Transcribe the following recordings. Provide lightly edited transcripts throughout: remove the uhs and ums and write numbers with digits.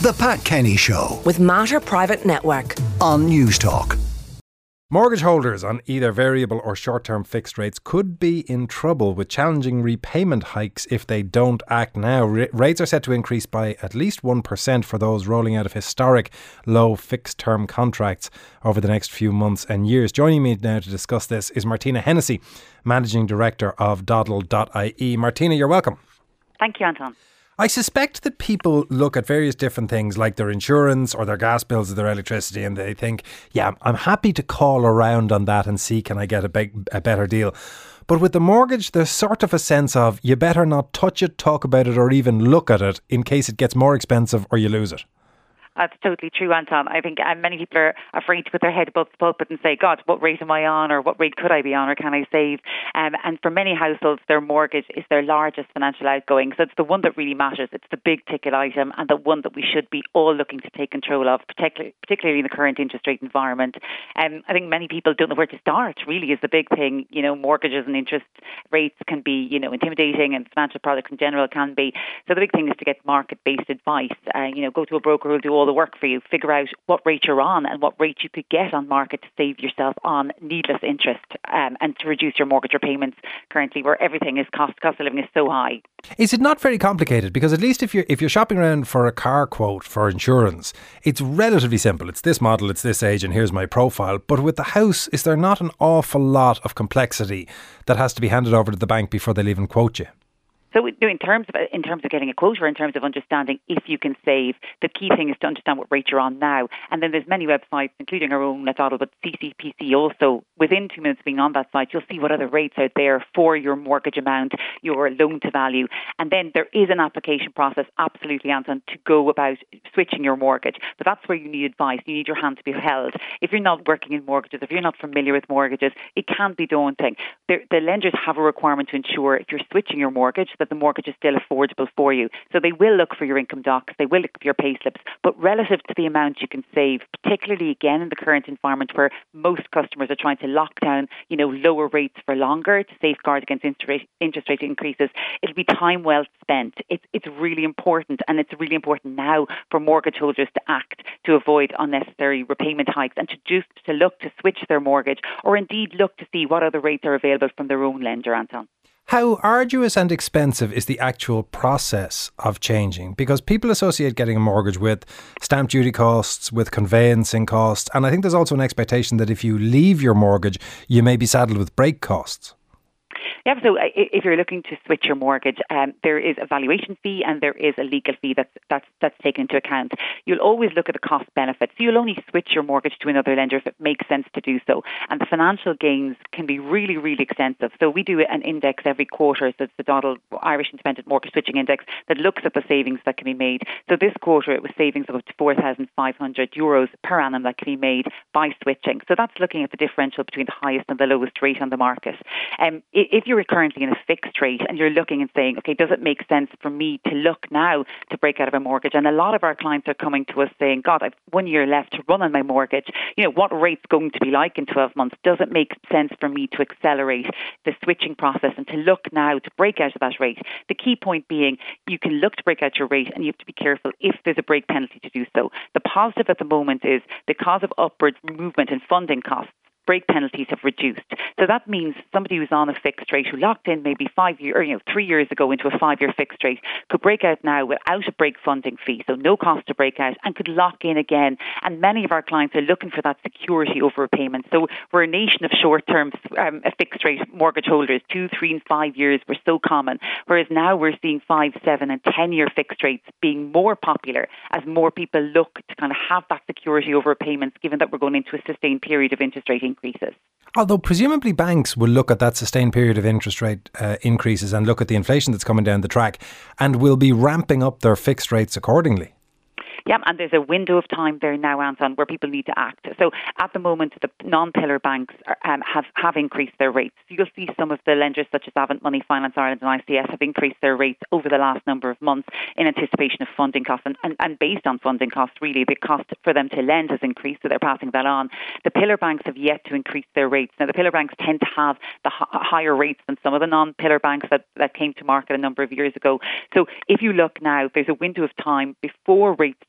The Pat Kenny Show with Mater Private Network on News Talk. Mortgage holders on either variable or short-term fixed rates could be in trouble with challenging repayment hikes if they don't act now. Rates are set to increase by at least 1% for those rolling out of historic low fixed-term contracts over the next few months and years. Joining me now to discuss this is Martina Hennessy, Managing Director of Dodl.ie. Martina, you're welcome. Thank you, Anton. I suspect that people look at various different things like their insurance or their gas bills or their electricity and they think, yeah, I'm happy to call around on that and see can I get a better deal. But with the mortgage, there's sort of a sense of you better not touch it, talk about it or even look at it in case it gets more expensive or you lose it. That's totally true, Anton. I think many people are afraid to put their head above the pulpit and say, God, what rate am I on, or what rate could I be on, or can I save? And for many households, their mortgage is their largest financial outgoing. So it's the one that really matters. It's the big ticket item and the one that we should be all looking to take control of, particularly in the current interest rate environment. I think many people don't know where to start, really, is the big thing. You know, mortgages and interest rates can be, intimidating, and financial products in general can be. So the big thing is to get market-based advice. Go to a broker who will do all the work for you, figure out what rate you're on and what rate you could get on market to save yourself on needless interest and to reduce your mortgage repayments currently where everything is cost of living is so high. Is it not very complicated? Because at least if you're shopping around for a car quote for insurance, it's relatively simple. It's this model, it's this age, and here's my profile. But with the house, is there not an awful lot of complexity that has to be handed over to the bank before they'll even quote you? So in terms of getting a quote or in terms of understanding if you can save, the key thing is to understand what rate you're on now. And then there's many websites, including our own at Dodl, but CCPC also. Within 2 minutes being on that site, you'll see what other rates out there for your mortgage amount, your loan to value. And then there is an application process, absolutely, Anton, to go about switching your mortgage. But that's where you need advice. You need your hand to be held. If you're not working in mortgages, if you're not familiar with mortgages, it can be daunting. The lenders have a requirement to ensure if you're switching your mortgage that the mortgage is still affordable for you. So they will look for your income docs, they will look for your pay slips, but relative to the amount you can save, particularly again in the current environment where most customers are trying to lock down, lower rates for longer to safeguard against interest rate increases, it'll be time well spent. It's really important, and it's really important now for mortgage holders to act to avoid unnecessary repayment hikes and to look to switch their mortgage or indeed look to see what other rates are available from their own lender, Anton. How arduous and expensive is the actual process of changing? Because people associate getting a mortgage with stamp duty costs, with conveyancing costs, and I think there's also an expectation that if you leave your mortgage, you may be saddled with break costs. Yeah, so if you're looking to switch your mortgage, there is a valuation fee and there is a legal fee that's taken into account. You'll always look at the cost benefits. So you'll only switch your mortgage to another lender if it makes sense to do so. And the financial gains can be really, really extensive. So we do an index every quarter. So it's the Dodl Irish Independent Mortgage Switching Index that looks at the savings that can be made. So this quarter it was savings of up to €4,500 per annum that can be made by switching. So that's looking at the differential between the highest and the lowest rate on the market. If you're currently in a fixed rate and you're looking and saying, okay, does it make sense for me to look now to break out of a mortgage? And a lot of our clients are coming to us saying, God, I've 1 year left to run on my mortgage. What rate's going to be like in 12 months? Does it make sense for me to accelerate the switching process and to look now to break out of that rate? The key point being, you can look to break out your rate and you have to be careful if there's a break penalty to do so. The positive at the moment is because of upward movement in funding costs, break penalties have reduced. So that means somebody who's on a fixed rate, who locked in maybe 3 years ago into a 5-year fixed rate, could break out now without a break funding fee, so no cost to break out, and could lock in again. And many of our clients are looking for that security over repayment. So we're a nation of short-term fixed rate mortgage holders. 2, 3 and 5 years were so common, whereas now we're seeing 5, 7 and 10-year fixed rates being more popular as more people look to kind of have that security over repayments, given that we're going into a sustained period of interest rate increases. Although presumably banks will look at that sustained period of interest rate increases and look at the inflation that's coming down the track and will be ramping up their fixed rates accordingly. Yeah, and there's a window of time there now, Anton, where people need to act. So at the moment, the non-pillar banks have increased their rates. So you'll see some of the lenders such as Avant Money, Finance Ireland and ICS have increased their rates over the last number of months in anticipation of funding costs. And based on funding costs, really, the cost for them to lend has increased, so they're passing that on. The pillar banks have yet to increase their rates. Now, the pillar banks tend to have the higher rates than some of the non-pillar banks that came to market a number of years ago. So if you look now, there's a window of time before rates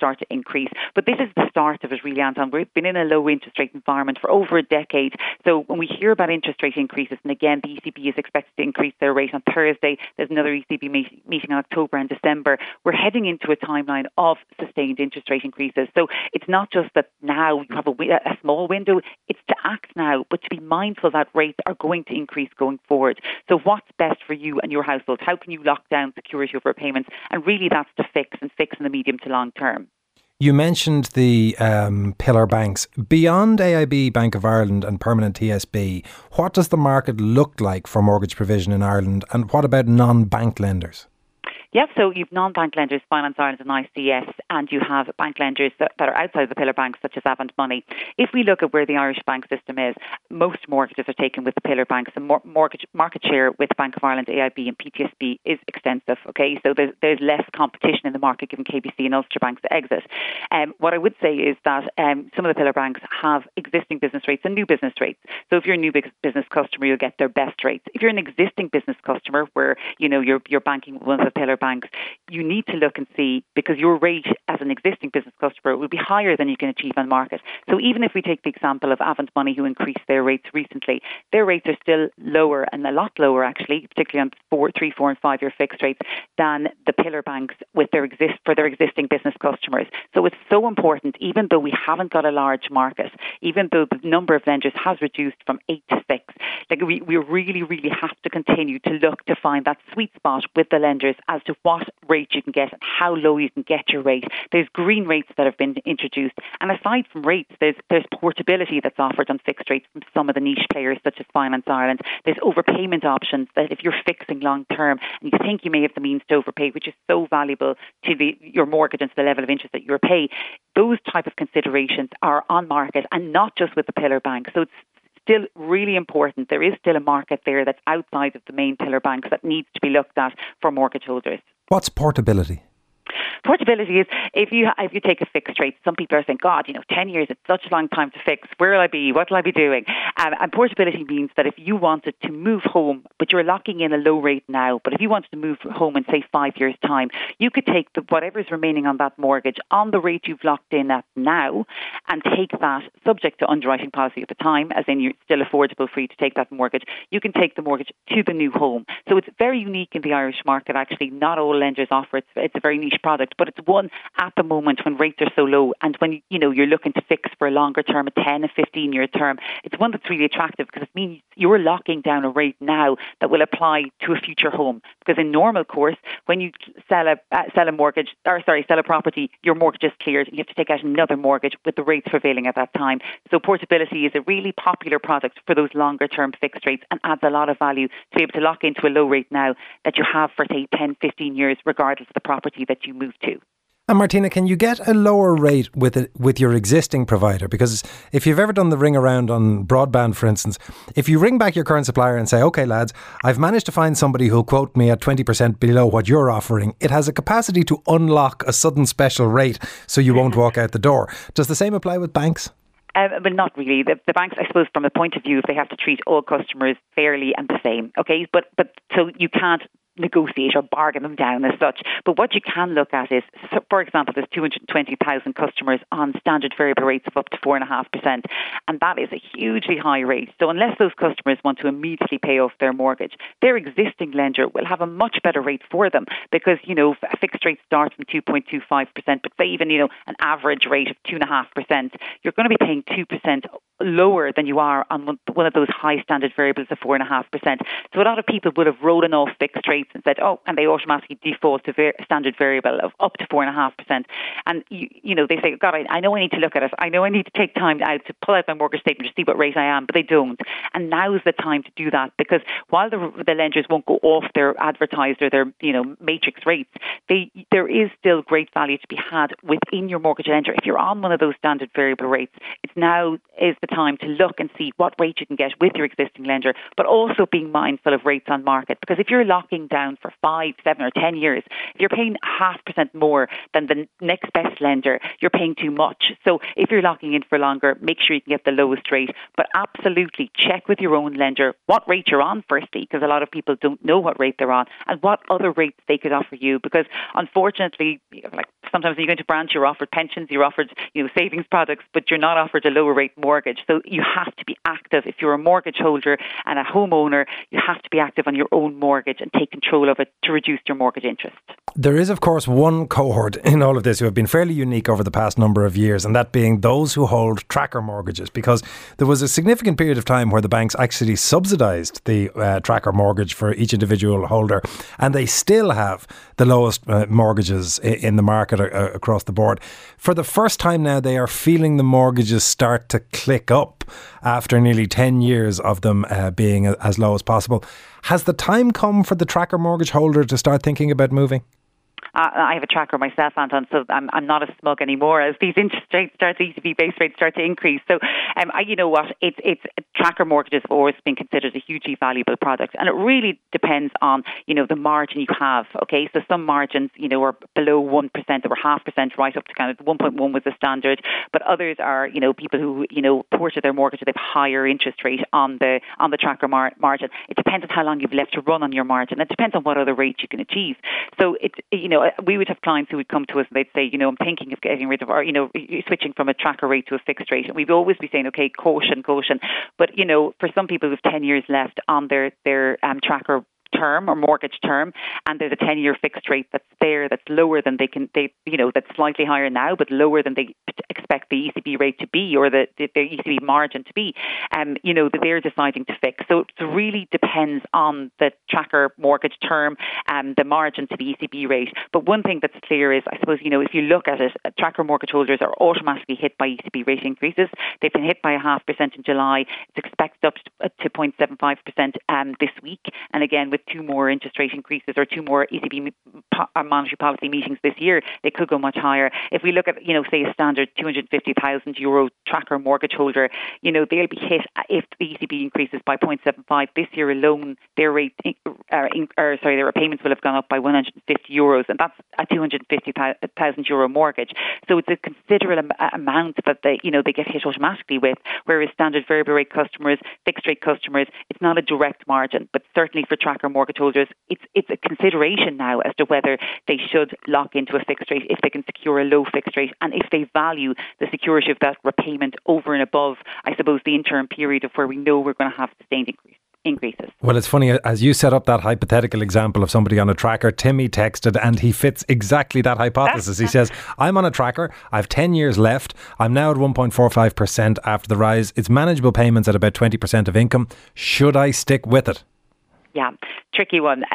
start to increase. But this is the start of it really, Anton. We've been in a low interest rate environment for over a decade. So when we hear about interest rate increases, and again, the ECB is expected to increase their rate on Thursday, there's another ECB meeting in October and December, we're heading into a timeline of sustained interest rate increases. So it's not just that now you have a small window, it's to act now, but to be mindful that rates are going to increase going forward. So what's best for you and your household? How can you lock down security over payments? And really that's to fix in the medium to long term. You mentioned the pillar banks. Beyond AIB, Bank of Ireland and Permanent TSB, what does the market look like for mortgage provision in Ireland, and what about non-bank lenders? Yep, so you've non-bank lenders, Finance Ireland and ICS, and you have bank lenders that are outside the pillar banks, such as Avant Money. If we look at where the Irish bank system is, most mortgages are taken with the pillar banks. The mortgage market share with Bank of Ireland, AIB and PTSB is extensive, okay? So there's less competition in the market given KBC and Ulster Bank's exit. What I would say is that some of the pillar banks have existing business rates and new business rates. So if you're a new business customer, you'll get their best rates. If you're an existing business customer where, you know, you're banking with one of the pillar banks, you need to look and see, because your rate as an existing business customer will be higher than you can achieve on market. So even if we take the example of Avant Money, who increased their rates recently, their rates are still lower, and a lot lower actually, particularly on 3, 4 and 5 year fixed rates, than the pillar banks with for their existing business customers. So it's so important, even though we haven't got a large market, even though the number of lenders has reduced from 8 to 6, like we really, really have to continue to look to find that sweet spot with the lenders as to what rate you can get and how low you can get your rate. There's green rates that have been introduced, and aside from rates, there's portability that's offered on fixed rates from some of the niche players such as Finance Ireland. There's overpayment options that if you're fixing long term and you think you may have the means to overpay, which is so valuable to your mortgage and to the level of interest that you pay, those type of considerations are on market, and not just with the pillar bank. So it's still really important. There is still a market there that's outside of the main pillar banks that needs to be looked at for mortgage holders. What's portability? Portability is, if you take a fixed rate, some people are saying, God, 10 years, it's such a long time to fix. Where will I be? What will I be doing? And portability means that if you wanted to move home, but you're locking in a low rate now, but if you wanted to move home in, say, 5 years' time, you could take whatever's remaining on that mortgage on the rate you've locked in at now and take that, subject to underwriting policy at the time, as in you're still affordable for you to take that mortgage, you can take the mortgage to the new home. So it's very unique in the Irish market, actually. Not all lenders offer it. It's a very niche product, but it's one at the moment when rates are so low, and when you're looking to fix for a longer term, a 10, a 15-year term, it's one that's really attractive because it means you're locking down a rate now that will apply to a future home. Because in normal course, when you sell a property, your mortgage is cleared and you have to take out another mortgage with the rates prevailing at that time. So portability is a really popular product for those longer term fixed rates and adds a lot of value to be able to lock into a low rate now that you have for, say, 10, 15 years, regardless of the property that you move to. And Martina, can you get a lower rate with your existing provider? Because if you've ever done the ring around on broadband, for instance, if you ring back your current supplier and say, OK, lads, I've managed to find somebody who'll quote me at 20% below what you're offering, it has a capacity to unlock a sudden special rate so you won't walk out the door. Does the same apply with banks? But not really. The banks, I suppose, from a point of view, they have to treat all customers fairly and the same. Okay, but so you can't negotiate or bargain them down as such. But what you can look at is, for example, there's 220,000 customers on standard variable rates of up to 4.5%, and that is a hugely high rate. So unless those customers want to immediately pay off their mortgage, their existing lender will have a much better rate for them, because a fixed rate starts from 2.25%, but say even an average rate of 2.5%, you're going to be paying 2% lower than you are on one of those high standard variables of 4.5%. So a lot of people would have rolling off fixed rates and said, and they automatically default to standard variable of up to 4.5%. And they say, God, I know I need to look at it. I know I need to take time out to pull out my mortgage statement to see what rate I am, but they don't. And now's the time to do that, because while the lenders won't go off their advertised or their matrix rates, there is still great value to be had within your mortgage lender. If you're on one of those standard variable rates, it's now is the time to look and see what rate you can get with your existing lender, but also being mindful of rates on market. Because if you're locking down for 5, 7 or 10 years, if you're paying 0.5% more than the next best lender, you're paying too much. So if you're locking in for longer, make sure you can get the lowest rate. But absolutely check with your own lender what rate you're on firstly, because a lot of people don't know what rate they're on and what other rates they could offer you. Because unfortunately, like sometimes when you go into branch, you're offered pensions, you're offered savings products, but you're not offered a lower rate mortgage. So you have to be active. If you're a mortgage holder and a homeowner, you have to be active on your own mortgage and take control of it to reduce your mortgage interest. There is, of course, one cohort in all of this who have been fairly unique over the past number of years, and that being those who hold tracker mortgages, because there was a significant period of time where the banks actually subsidised the tracker mortgage for each individual holder, and they still have the lowest mortgages in the market across the board. For the first time now, they are feeling the mortgages start to click up after nearly 10 years of them being as low as possible. Has the time come for the tracker mortgage holder to start thinking about moving? I have a tracker myself, Anton, so I'm not as smug anymore as these interest rates start, the ECB base rates start to increase. So, you know what, it's tracker mortgages have always been considered a hugely valuable product, and it really depends on, the margin you have. Okay, so some margins, are below 1% or 0.5%, right up to kind of 1.1 was the standard, but others are, people who, ported their mortgage with a higher interest rate on the tracker margin. It depends on how long you've left to run on your margin. It depends on what other rates you can achieve. So it's, we would have clients who would come to us and they'd say, I'm thinking of getting rid of, or, switching from a tracker rate to a fixed rate. And we'd always be saying, okay, caution. But, for some people who have 10 years left on their tracker term or mortgage term, and there's a 10-year fixed rate that's lower than that's slightly higher now, but lower than they expect the ECB rate to be, or the ECB margin to be, that they're deciding to fix. So it really depends on the tracker mortgage term and the margin to the ECB rate. But one thing that's clear is, I suppose, if you look at it, tracker mortgage holders are automatically hit by ECB rate increases. They've been hit by 0.5% in July. It's expected up to 0.75% this week. And again, with two more interest rate increases or two more ECB monetary policy meetings this year, they could go much higher. If we look at, say, a standard €250,000 tracker mortgage holder, they'll be hit if the ECB increases by 0.75. This year alone, their repayments will have gone up by €150, and that's a €250,000 mortgage. So it's a considerable amount that they get hit automatically with, whereas standard variable rate customers, fixed rate customers, it's not a direct margin, but certainly for tracker mortgage holders, it's a consideration now as to whether they should lock into a fixed rate if they can secure a low fixed rate, and if they value the security of that repayment over and above, I suppose, the interim period of where we know we're going to have sustained increases. Well, it's funny, as you set up that hypothetical example of somebody on a tracker, Timmy texted and he fits exactly that hypothesis. He says, I'm on a tracker, I have 10 years left, I'm now at 1.45% after the rise, it's manageable payments at about 20% of income. Should I stick with it? Yeah, tricky one.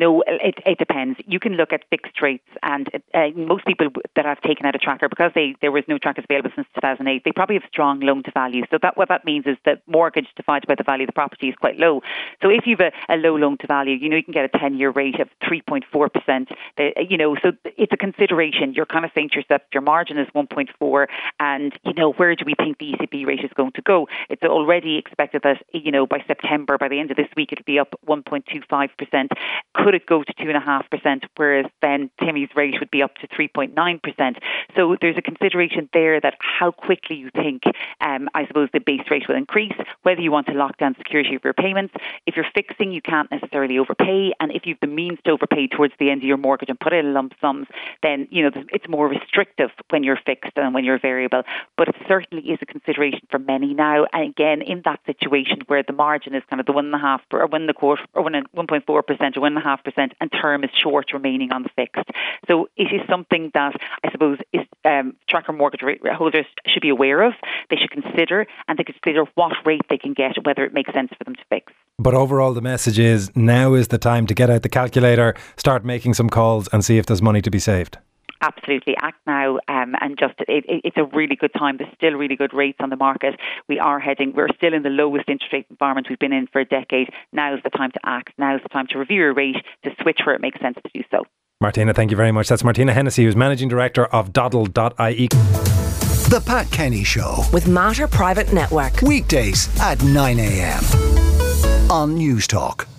It depends. You can look at fixed rates, and most people that have taken out a tracker, because there was no trackers available since 2008, they probably have strong loan to value. So what that means is that mortgage divided by the value of the property is quite low. So if you've a low loan to value, you can get a 10-year rate of 3.4%. So it's a consideration. You're kind of saying to yourself, your margin is 1.4, and where do we think the ECB rate is going to go? It's already expected that by September, by the end of this week, it'll be up 1.25%. Could it go to 2.5%? Whereas then Timmy's rate would be up to 3.9%. So there's a consideration there that how quickly you think, I suppose, the base rate will increase, whether you want to lock down security of your payments. If you're fixing, you can't necessarily overpay. And if you've the means to overpay towards the end of your mortgage and put in lump sums, then, it's more restrictive when you're fixed than when you're variable. But it certainly is a consideration for many now. And again, in that situation where the margin is kind of the 1.5% or 1.4% or 1.5%, and term is short remaining on the fixed. So it is something that I suppose is tracker mortgage holders should be aware of. They should consider, and they consider what rate they can get, whether it makes sense for them to fix. But overall, the message is now is the time to get out the calculator, start making some calls, and see if there's money to be saved. Absolutely, act now, and just it's a really good time. There's still really good rates on the market. We're still in the lowest interest rate environment we've been in for a decade. Now is the time to act. Now is the time to review your rate, to switch where it makes sense to do so. Martina, thank you very much. That's Martina Hennessy, who's Managing Director of Doddle.ie. The Pat Kenny Show with Mater Private Network. Weekdays at 9 a.m. on News Talk.